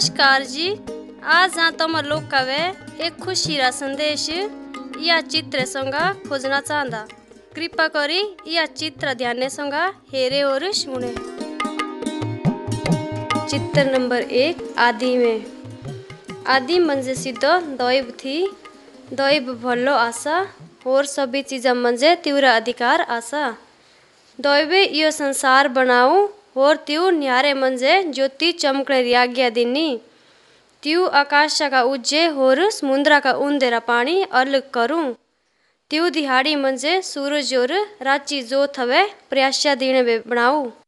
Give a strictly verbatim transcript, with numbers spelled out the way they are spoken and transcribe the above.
नमस्कार जी। आज हाँ तुम लोग कवे एक खुशी रा संदेश या चित्र संगा खोजना चाहता। कृपा करी या चित्र ध्यान संगा हेरे और सुने। चित्र नंबर एक आदि में आदि मंजे सिद्ध दैव थी। दैव भलो आशा और सभी चीज़ा मंजे तीव्र अधिकार आशा। दैवे यो संसार बनाऊ और त्यू न्यारे मंजे ज्योति चमकने री आज्ञा दिनी। त्यू आकाश का उज्जे और समुद्र का उंदेरा पानी अलग करूं। त्यू दिहाड़ी मंजे सूरज और राची जो थवे प्रयासा दीने बनाऊ।